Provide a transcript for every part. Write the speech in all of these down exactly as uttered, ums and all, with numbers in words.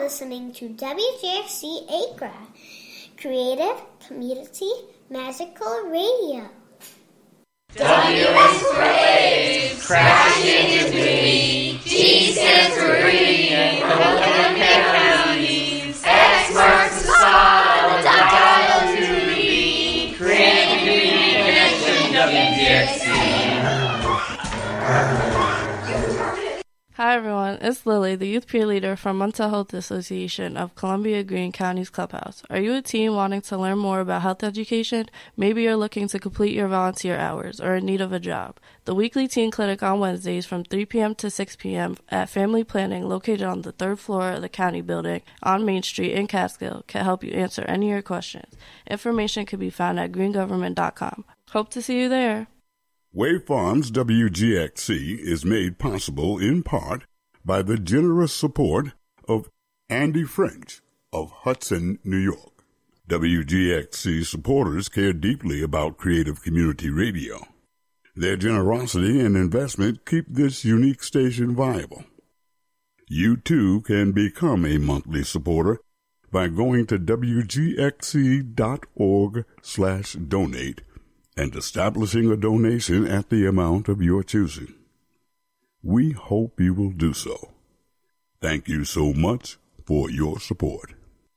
listening to W G X C Acra, Creative Community Magical Radio. W is for waves, crashing into me. G stands for green, Coconut counties. X marks the spot on the dial to be. Creative Community Connection, W G X C. Hi everyone, it's Lily, the youth peer leader from Mental Health Association of Columbia Green County's Clubhouse. Are you a teen wanting to learn more about health education? Maybe you're looking to complete your volunteer hours or in need of a job. The weekly teen clinic on Wednesdays from three p.m. to six p.m. at Family Planning, located on the third floor of the county building on Main Street in Catskill, can help you answer any of your questions. Information can be found at green government dot com. Hope to see you there. Wave Farms W G X C is made possible in part by the generous support of Andy French of Hudson, New York. W G X C supporters care deeply about Creative Community Radio. Their generosity and investment keep this unique station viable. You too can become a monthly supporter by going to W G X C dot org slash donate and establishing a donation at the amount of your choosing. We hope you will do so. Thank you so much for your support.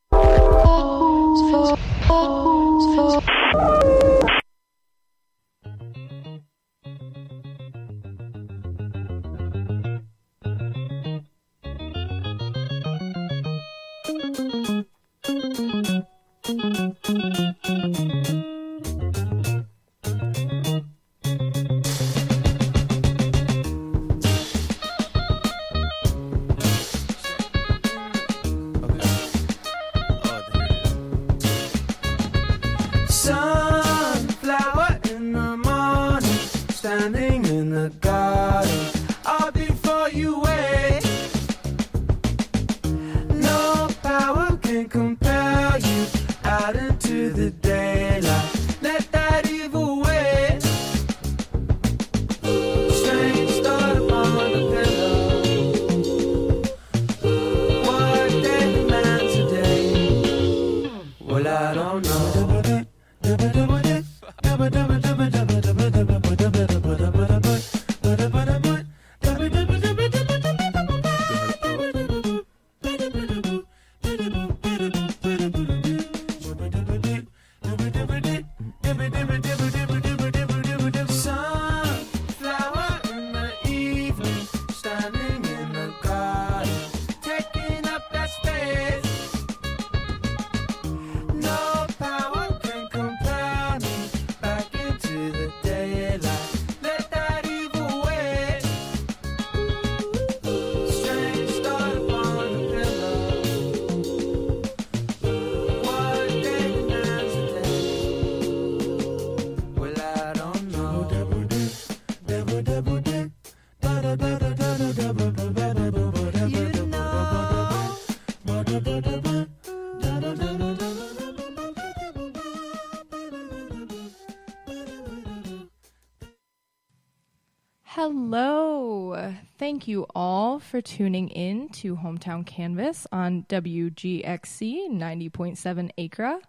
Hello. Thank you all for tuning in to Hometown Canvas on W G X C ninety point seven Acra.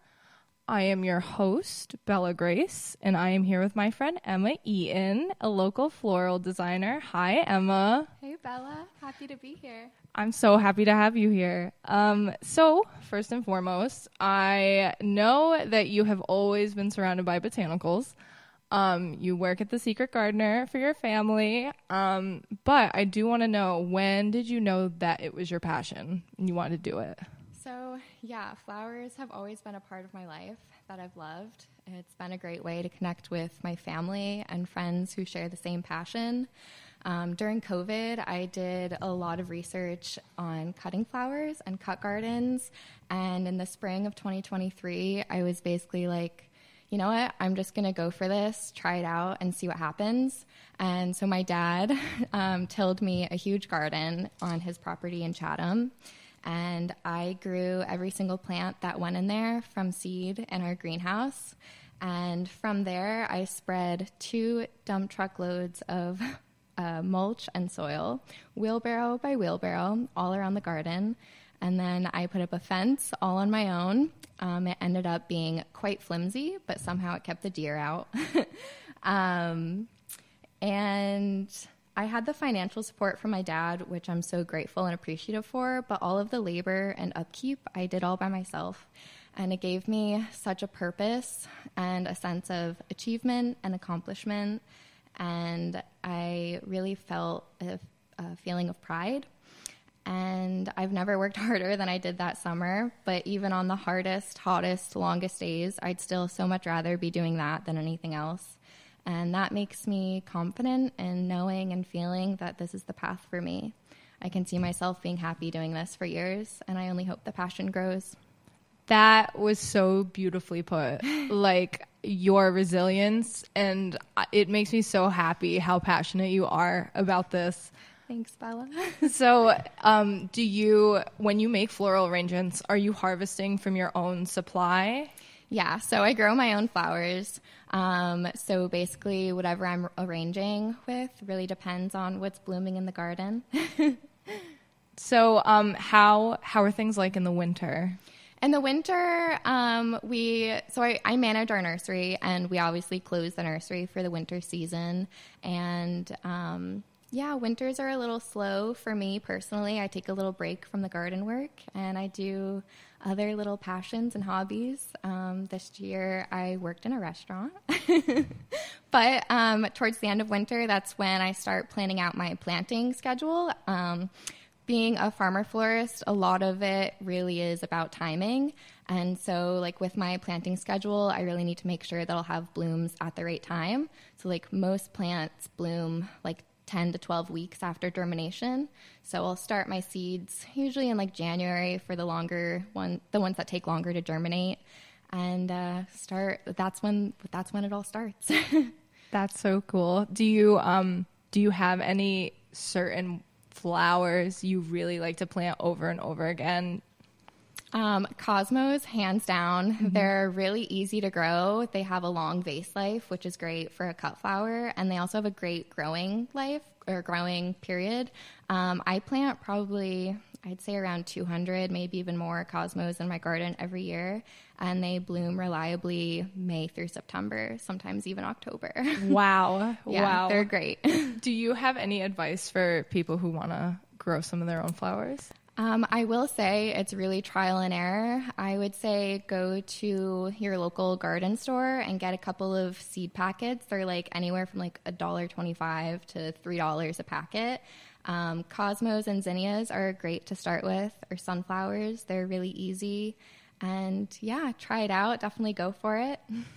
I am your host, Bella Grace, and I am here with my friend Emma Eaton, a local floral designer. Hi, Emma. Hey, Bella. Happy to be here. I'm so happy to have you here. Um, so, first and foremost, I know that you have always been surrounded by botanicals. Um, you work at the Secret Gardener for your family, um, but I do want to know, when did you know that it was your passion and you wanted to do it? So, yeah, flowers have always been a part of my life that I've loved. It's been a great way to connect with my family and friends who share the same passion. Um, during COVID, I did a lot of research on cutting flowers and cut gardens, and in the spring of twenty twenty-three, I was basically like, you know what, I'm just going to go for this, try it out, and see what happens. And so my dad um, tilled me a huge garden on his property in Chatham, and I grew every single plant that went in there from seed in our greenhouse. And from there, I spread two dump truck loads of uh, mulch and soil, wheelbarrow by wheelbarrow, all around the garden. And then I put up a fence all on my own. Um, it ended up being quite flimsy, but somehow it kept the deer out. um, and I had the financial support from my dad, which I'm so grateful and appreciative for, but all of the labor and upkeep I did all by myself. And it gave me such a purpose and a sense of achievement and accomplishment. And I really felt a, a feeling of pride. And I've never worked harder than I did that summer. But even on the hardest, hottest, longest days, I'd still so much rather be doing that than anything else. And that makes me confident in knowing and feeling that this is the path for me. I can see myself being happy doing this for years, and I only hope the passion grows. That was so beautifully put. Like, your resilience, and it makes me so happy how passionate you are about this. Thanks, Bella. So, um, do you, when you make floral arrangements, are you harvesting from your own supply? Yeah, so I grow my own flowers. Um, so basically, whatever I'm arranging with really depends on what's blooming in the garden. So, um, how how are things like in the winter? In the winter, um, we so I, I manage our nursery, and we obviously close the nursery for the winter season. And um, yeah, winters are a little slow for me personally. I take a little break from the garden work, and I do other little passions and hobbies. Um, this year, I worked in a restaurant. But um, towards the end of winter, that's when I start planning out my planting schedule. Um, Being a farmer florist, a lot of it really is about timing. And so like with my planting schedule, I really need to make sure that I'll have blooms at the right time. So like most plants bloom like ten to twelve weeks after germination. So I'll start my seeds usually in like January for the longer one, the ones that take longer to germinate. And uh, start, that's when, that's when it all starts. That's so cool. Do you, um, do you have any certain flowers you really like to plant over and over again? Um, Cosmos, hands down. Mm-hmm. They're really easy to grow. They have a long vase life, which is great for a cut flower, and they also have a great growing life or growing period. Um, I plant probably, I'd say around two hundred, maybe even more Cosmos in my garden every year, and they bloom reliably May through September, sometimes even October. Wow. Yeah, wow. They're great. Do you have any advice for people who want to grow some of their own flowers? Um, I will say it's really trial and error. I would say go to your local garden store and get a couple of seed packets. They're like anywhere from like one dollar twenty-five to three dollars a packet. Um, Cosmos and zinnias are great to start with, or sunflowers. They're really easy. And yeah, try it out. Definitely go for it.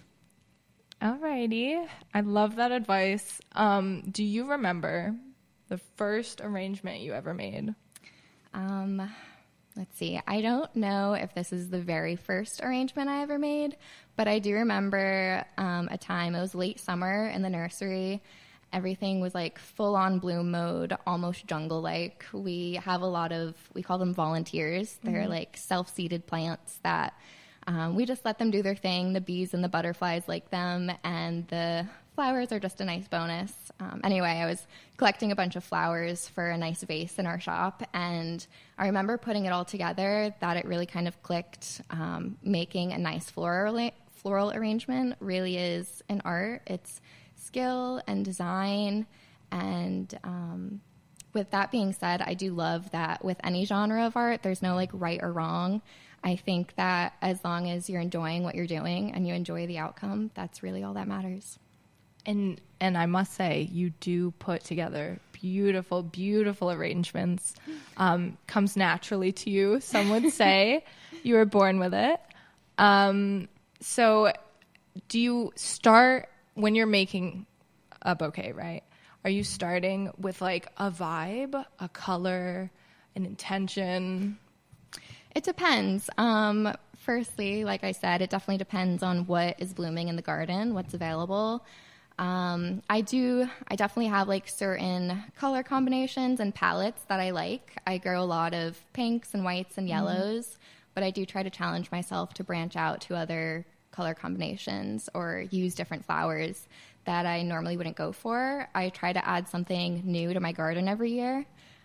Alrighty. I love that advice. Um, do you remember the first arrangement you ever made? Um, let's see. I don't know if this is the very first arrangement I ever made, but I do remember um, a time, it was late summer in the nursery. Everything was like full on bloom mode, almost jungle like. We have a lot of, we call them volunteers. They're mm-hmm. like self-seeded plants that um, we just let them do their thing. The bees and the butterflies like them, and the flowers are just a nice bonus. Um, anyway, I was collecting a bunch of flowers for a nice vase in our shop, and I remember putting it all together that it really kind of clicked. Um, making a nice floral, floral arrangement really is an art. It's skill and design, and um, with that being said, I do love that with any genre of art, there's no like right or wrong. I think that as long as you're enjoying what you're doing and you enjoy the outcome, that's really all that matters. And and I must say, you do put together beautiful, beautiful arrangements. Um, comes naturally to you, some would say. You were born with it. Um, so do you start, when you're making a bouquet, right? Are you starting with like a vibe, a color, an intention? It depends. Um, firstly, like I said, it definitely depends on what is blooming in the garden, what's available. Um, I do, I definitely have like certain color combinations and palettes that I like. I grow a lot of pinks and whites and yellows, mm-hmm. but I do try to challenge myself to branch out to other color combinations or use different flowers that I normally wouldn't go for. I try to add something new to my garden every year.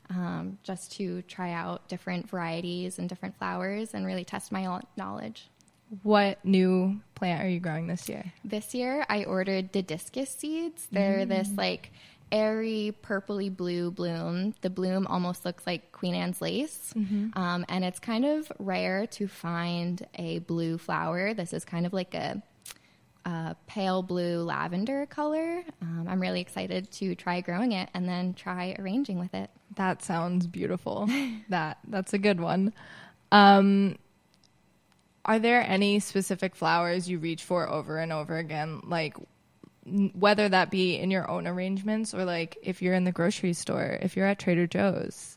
um, just to try out different varieties and different flowers and really test my o- knowledge. What new plant are you growing this year? This year, I ordered Didyscus seeds. They're mm. this like airy purpley blue bloom. The bloom almost looks like Queen Anne's lace. Mm-hmm. Um, and it's kind of rare to find a blue flower. This is kind of like a, a pale blue lavender color. Um, I'm really excited to try growing it and then try arranging with it. That sounds beautiful. that That's a good one. Um, are there any specific flowers you reach for over and over again? Like, whether that be in your own arrangements or like if you're in the grocery store, if you're at Trader Joe's?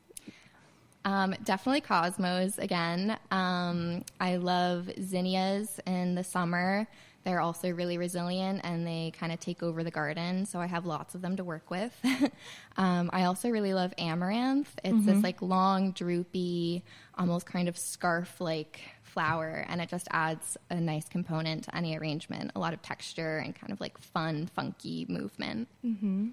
Um, definitely cosmos again. Um, I love zinnias in the summer. They're also really resilient and they kind of take over the garden. So I have lots of them to work with. um, I also really love amaranth. It's mm-hmm. this like long, droopy, almost kind of scarf-like flower, and it just adds a nice component to any arrangement, a lot of texture and kind of like fun, funky movement. Mm-hmm.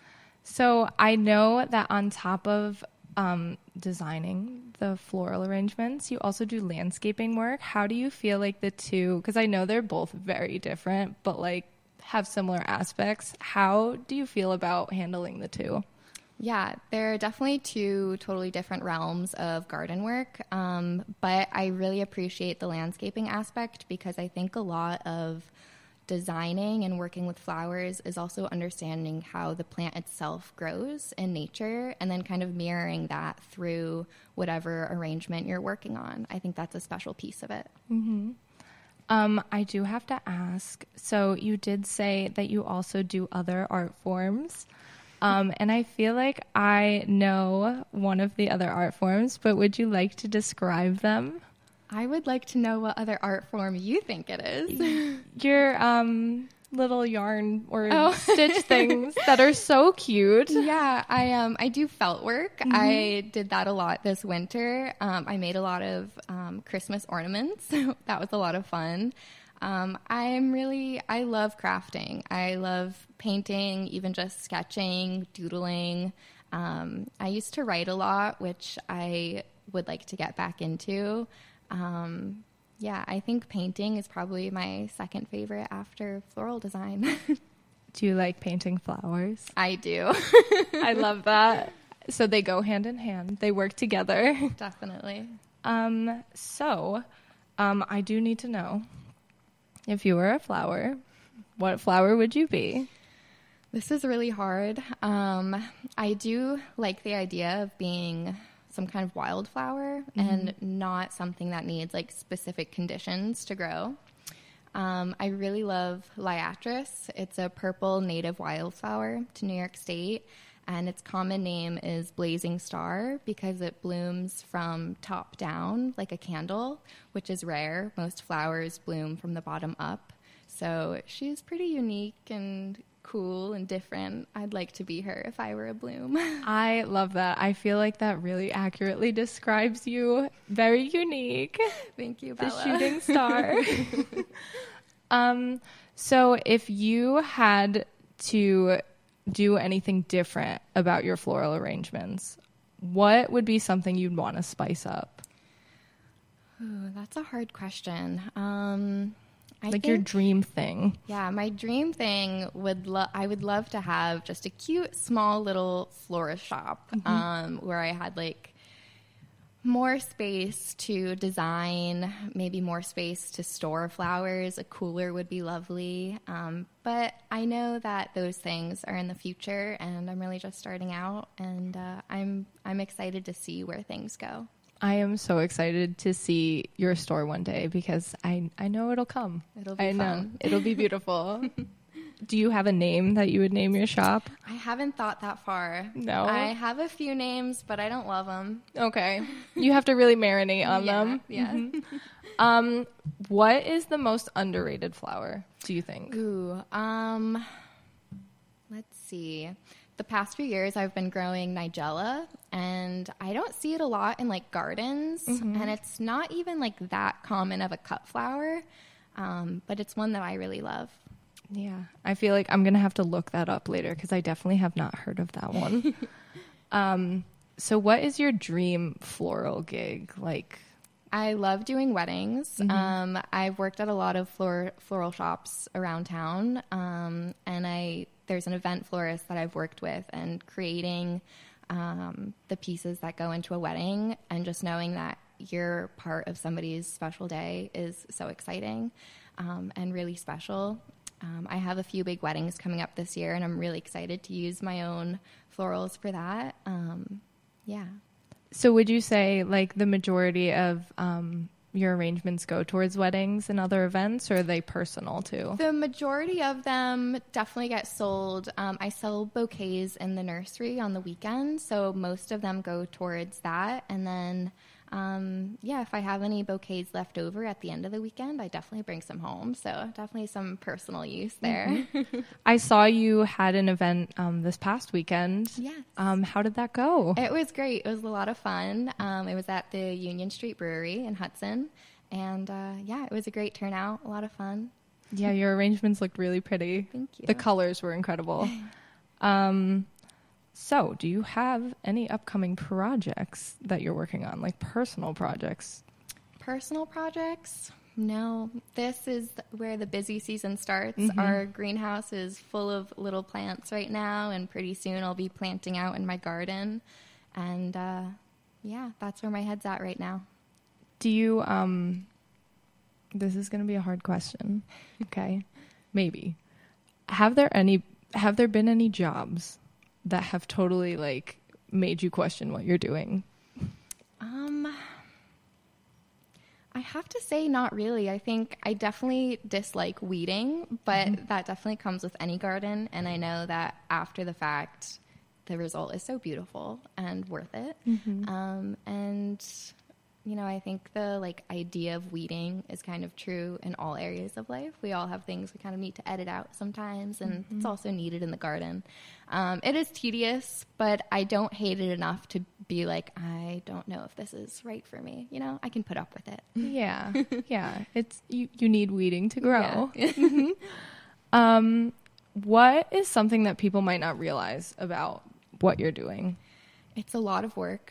So I know that on top of um, designing the floral arrangements, you also do landscaping work. How do you feel like the two, because I know they're both very different, but like have similar aspects. How do you feel about handling the two? Yeah, there are definitely two totally different realms of garden work, um, but I really appreciate the landscaping aspect because I think a lot of designing and working with flowers is also understanding how the plant itself grows in nature and then kind of mirroring that through whatever arrangement you're working on. I think that's a special piece of it. Mm-hmm. Um, I do have to ask, so you did say that you also do other art forms. Um, and I feel like I know one of the other art forms, but would you like to describe them? I would like to know what other art form you think it is. Your um, little yarn or oh. stitch things that are so cute. Yeah, I um I do felt work. Mm-hmm. I did that a lot this winter. Um, I made a lot of um, Christmas ornaments. That was a lot of fun. Um, I'm really, I love crafting. I love painting, even just sketching, doodling. Um, I used to write a lot, which I would like to get back into. Um, yeah, I think painting is probably my second favorite after floral design. Do you like painting flowers? I do. I love that. So they go hand in hand. They work together. Definitely. Um, so um, I do need to know, if you were a flower, what flower would you be? This is really hard. Um, I do like the idea of being some kind of wildflower mm-hmm. and not something that needs like specific conditions to grow. Um, I really love Liatris. It's a purple native wildflower to New York State, and its common name is blazing star because it blooms from top down like a candle, which is rare. Most flowers bloom from the bottom up. So she's pretty unique and cool and different. I'd like to be her if I were a bloom. I love that. I feel like that really accurately describes you. Very unique. Thank you, Bella. The shooting star. um, so if you had to do anything different about your floral arrangements, what would be something you'd want to spice up? Ooh, that's a hard question. Um, I like think, your dream thing. Yeah, my dream thing would lo- I would love to have just a cute, small little florist shop mm-hmm. um, where I had like more space to design, maybe more space to store flowers. A cooler would be lovely. Um, but I know that those things are in the future, and I'm really just starting out, and uh, I'm I'm excited to see where things go. I am so excited to see your store one day because I, I know it'll come. It'll be I fun. know. It'll be beautiful. Do you have a name that you would name your shop? I haven't thought that far. No? I have a few names, but I don't love them. Okay. You have to really marinate on yeah, them. Yeah. Mm-hmm. Um, what is the most underrated flower, do you think? Ooh, um, let's see. The past few years, I've been growing Nigella, and I don't see it a lot in, like, gardens, mm-hmm. and it's not even, like, that common of a cut flower, um, but it's one that I really love. Yeah, I feel like I'm going to have to look that up later because I definitely have not heard of that one. um, So what is your dream floral gig? Like, I love doing weddings. Mm-hmm. Um, I've worked at a lot of flor- floral shops around town, um, and I there's an event florist that I've worked with, and creating um, the pieces that go into a wedding, and just knowing that you're part of somebody's special day is so exciting um, and really special. Um, I have a few big weddings coming up this year, and I'm really excited to use my own florals for that. Um, yeah. so would you say like the majority of um, your arrangements go towards weddings and other events, or are they personal too? The majority of them definitely get sold. Um, I sell bouquets in the nursery on the weekend, so most of them go towards that. And then, um, yeah, if I have any bouquets left over at the end of the weekend, I definitely bring some home. So definitely some personal use there. Mm-hmm. I saw you had an event um, this past weekend. Yes. Um, how did that go? It was great. It was a lot of fun. Um, it was at the Union Street Brewery in Hudson. And uh, yeah, it was a great turnout, a lot of fun. Yeah, your arrangements looked really pretty. Thank you. The colors were incredible. Um, so, do you have any upcoming projects that you're working on, like personal projects? Personal projects? No. This is where the busy season starts. Mm-hmm. Our greenhouse is full of little plants right now, and pretty soon I'll be planting out in my garden. And uh, yeah, that's where my head's at right now. Do you, um, this is going to be a hard question. Okay. Maybe. Have there any, have there been any jobs that have totally like made you question what you're doing? Um, I have to say not really. I think I definitely dislike weeding, but mm-hmm. that definitely comes with any garden. And I know that after the fact, the result is so beautiful and worth it. Mm-hmm. Um, and you know, I think the like idea of weeding is kind of true in all areas of life. We all have things we kind of need to edit out sometimes, and mm-hmm. it's also needed in the garden. Um, it is tedious, but I don't hate it enough to be like, I don't know if this is right for me. You know, I can put up with it. Yeah, yeah. It's you. You need weeding to grow. Yeah. mm-hmm. Um, what is something that people might not realize about what you're doing? It's a lot of work.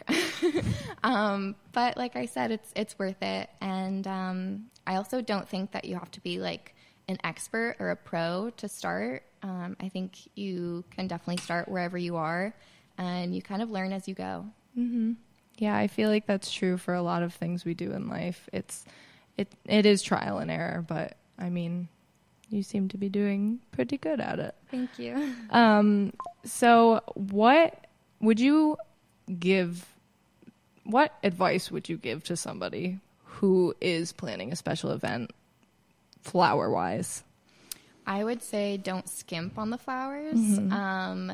um, but like I said, it's it's worth it. And um, I also don't think that you have to be like an expert or a pro to start. Um, I think you can definitely start wherever you are, and you kind of learn as you go. Mm-hmm. Yeah, I feel like that's true for a lot of things we do in life. It's it it is trial and error, but I mean, you seem to be doing pretty good at it. Thank you. Um, so what would you give, what advice would you give to somebody who is planning a special event flower wise? I would say don't skimp on the flowers. Mm-hmm. Um,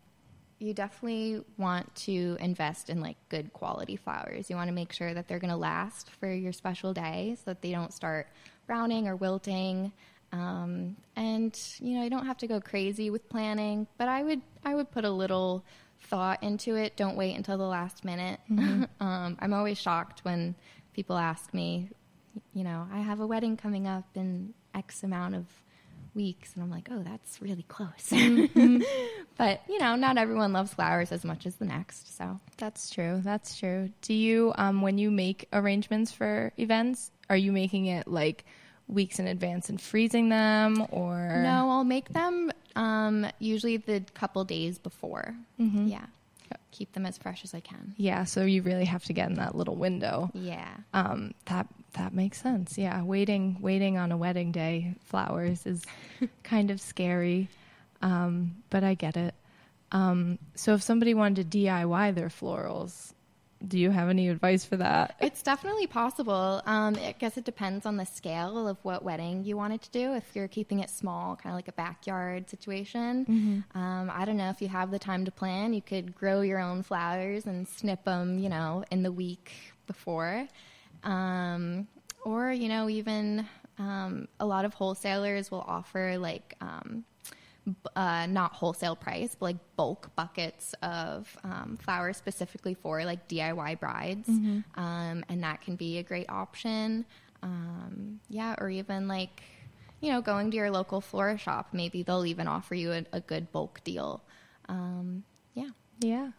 you definitely want to invest in like good quality flowers. You want to make sure that they're going to last for your special day so that they don't start browning or wilting. Um, and you know, you don't have to go crazy with planning, but I would, I would put a little thought into it. Don't wait until the last minute. Mm-hmm. um, I'm always shocked when people ask me, you know, I have a wedding coming up in X amount of weeks, and I'm like, oh, that's really close. Mm-hmm. But you know, not everyone loves flowers as much as the next, so that's true. That's true. Do you, um, when you make arrangements for events, are you making it like weeks in advance and freezing them, or no? I'll make them um, usually the couple days before. Mm-hmm. Yeah, keep them as fresh as I can. Yeah, so you really have to get in that little window. Yeah, um, that that makes sense. Yeah, waiting waiting on a wedding day flowers is kind of scary, um, but I get it. Um, so if somebody wanted to D I Y their florals, do you have any advice for that? It's definitely possible. Um, I guess it depends on the scale of what wedding you wanted to do. If you're keeping it small, kind of like a backyard situation, mm-hmm. um, I don't know, if you have the time to plan, you could grow your own flowers and snip them, you know, in the week before. Um, or, you know, even um, a lot of wholesalers will offer like um, Uh, not wholesale price, but like bulk buckets of um, flowers specifically for like D I Y brides. Mm-hmm. Um, and that can be a great option. Um, yeah, or even like, you know, going to your local florist shop. Maybe they'll even offer you a, a good bulk deal. Um, yeah. Yeah.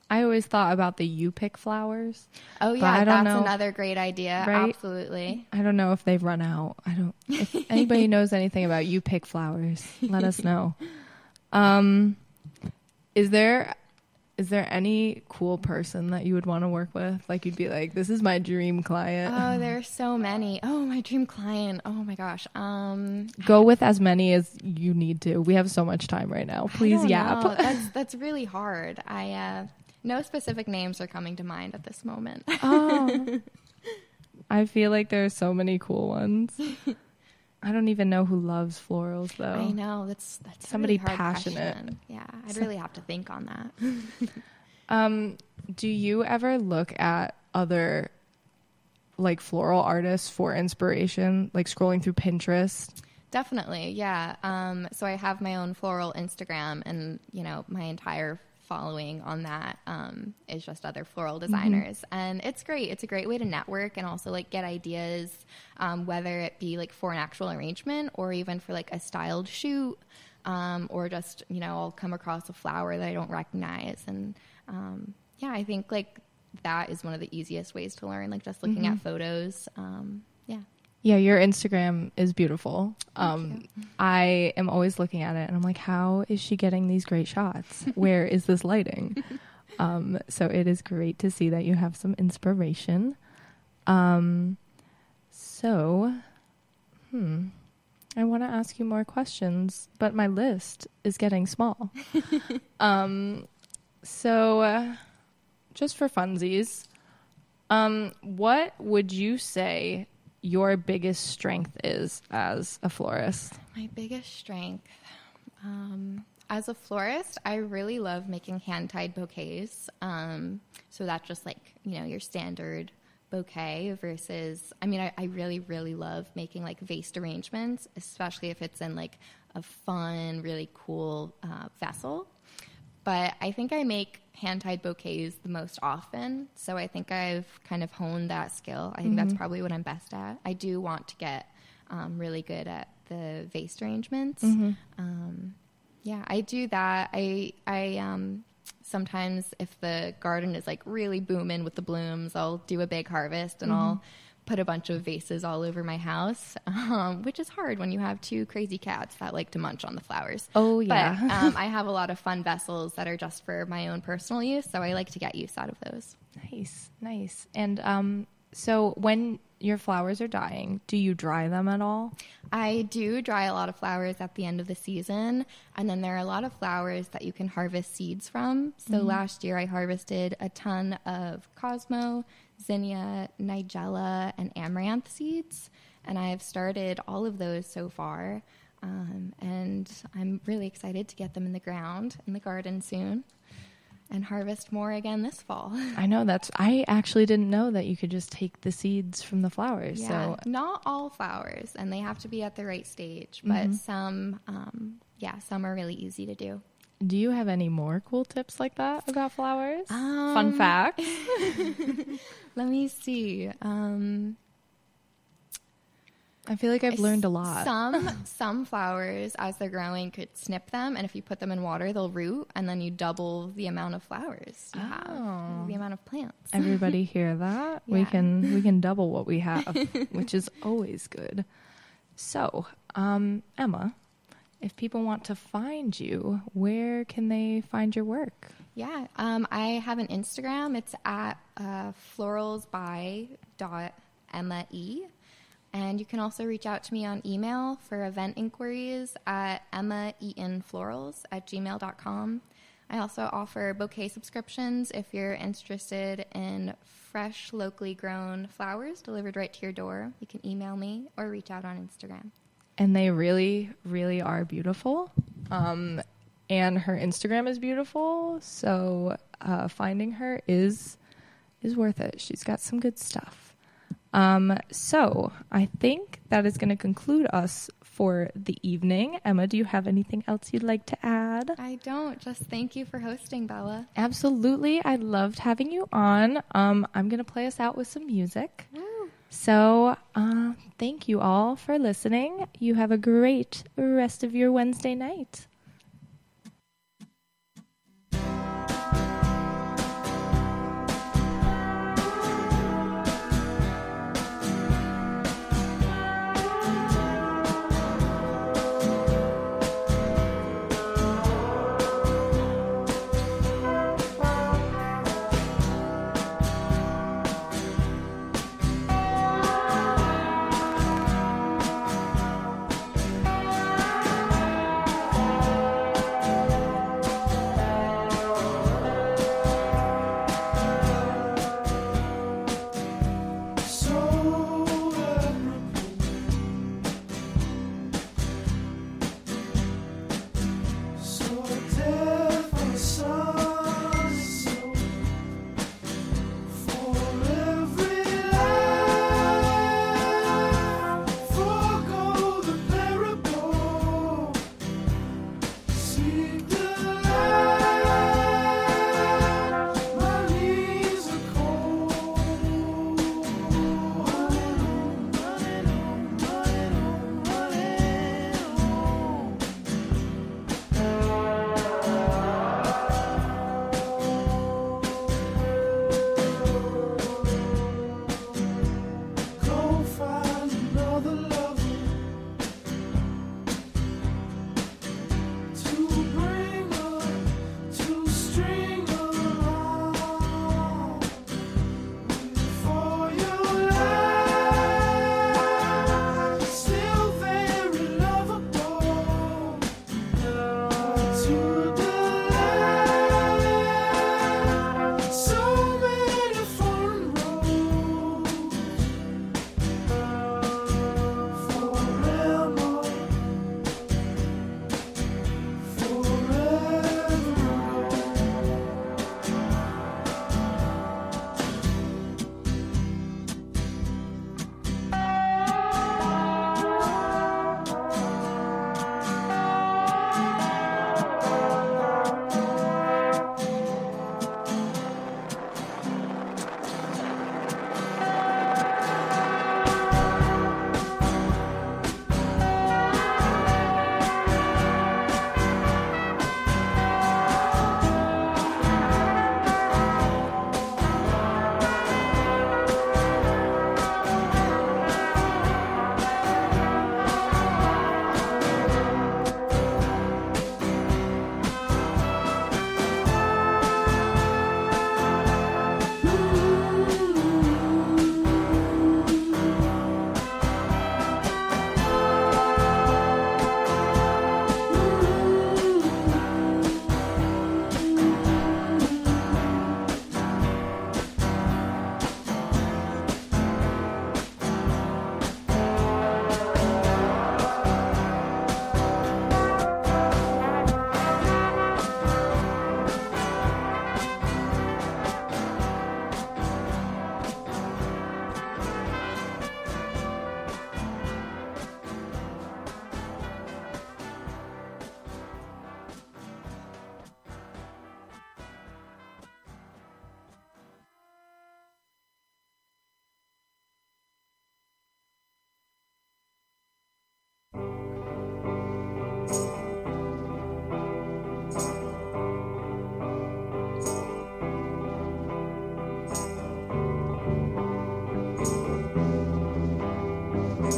I always thought about the you pick flowers. Oh but yeah, I don't that's know. another great idea. Right? Absolutely. I don't know if they've run out. I don't. If anybody knows anything about you pick flowers, let us know. Um, is there is there any cool person that you would want to work with? Like you'd be like, this is my dream client. Oh, there's so many. Oh, my dream client. Oh my gosh. Um, Go with as many as you need to. We have so much time right now. I Please don't yap. know. That's that's really hard. I uh, no specific names are coming to mind at this moment. Oh, I feel like there are so many cool ones. I don't even know who loves florals though. I know that's that's a Somebody really hard passionate. question. Yeah, I'd really have to think on that. Um, do you ever look at other like floral artists for inspiration, like scrolling through Pinterest? Definitely, yeah. Um, so I have my own floral Instagram, and you know, my entire following on that um, is just other floral designers, mm-hmm. and it's great. It's a great way to network and also like get ideas, um, whether it be like for an actual arrangement or even for like a styled shoot, um, or just you know, I'll come across a flower that I don't recognize, and um, yeah, I think like that is one of the easiest ways to learn, like just looking mm-hmm. at photos. Um, yeah. Yeah, your Instagram is beautiful. Um, I am always looking at it and I'm like, how is she getting these great shots? Where is this lighting? um, so it is great to see that you have some inspiration. Um, so, hmm, I want to ask you more questions, but my list is getting small. um, so, uh, just for funsies, um, what would you say your biggest strength is as a florist? My biggest strength. Um, as a florist, I really love making hand-tied bouquets. Um, so that's just like, you know, your standard bouquet versus, I mean, I, I really, really love making like vase arrangements, especially if it's in like a fun, really cool uh, vessel. But I think I make hand-tied bouquets the most often, so I think I've kind of honed that skill. I think mm-hmm. that's probably what I'm best at. I do want to get um, really good at the vase arrangements. Mm-hmm. Um, yeah, I do that. I I um, sometimes if the garden is like really booming with the blooms, I'll do a big harvest and mm-hmm. I'll put a bunch of vases all over my house, um, which is hard when you have two crazy cats that like to munch on the flowers. Oh, yeah. But um, I have a lot of fun vessels that are just for my own personal use, so I like to get use out of those. Nice, nice. And um, so when your flowers are dying, do you dry them at all? I do dry a lot of flowers at the end of the season, and then there are a lot of flowers that you can harvest seeds from. So mm-hmm. last year I harvested a ton of Cosmo, Zinnia, Nigella, and Amaranth seeds, and I have started all of those so far, um, and I'm really excited to get them in the ground in the garden soon and harvest more again this fall. I know that's, I actually didn't know that you could just take the seeds from the flowers. Yeah, so not all flowers, and they have to be at the right stage, but mm-hmm. some, um, yeah, some are really easy to do. Do you have any more cool tips like that about flowers? Um, Fun facts? Let me see. Um, I feel like I've learned a lot. Some some flowers, as they're growing, could snip them, and if you put them in water, they'll root, and then you double the amount of flowers you oh. have, the amount of plants. Everybody hear that? Yeah. We can we can double what we have, which is always good. So, um, Emma, if people want to find you, where can they find your work? Yeah, um, I have an Instagram. It's at uh, floralsby dot Emma E. And you can also reach out to me on email for event inquiries at emmaeatonflorals at gmail dot com. I also offer bouquet subscriptions if you're interested in fresh, locally grown flowers delivered right to your door. You can email me or reach out on Instagram. And they really, really are beautiful. Um, and her Instagram is beautiful. So uh, finding her is is worth it. She's got some good stuff. Um, so I think that is going to conclude us for the evening. Emma, do you have anything else you'd like to add? I don't. Just thank you for hosting, Bella. Absolutely. I loved having you on. Um, I'm going to play us out with some music. Woo. So uh, thank you all for listening. You have a great rest of your Wednesday night.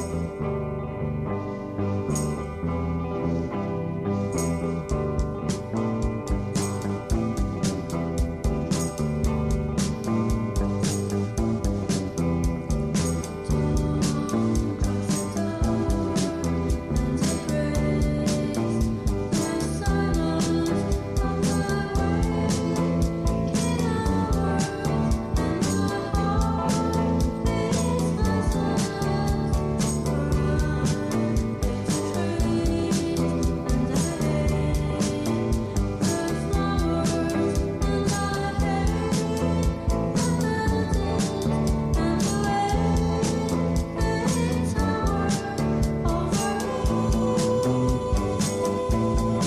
Bye.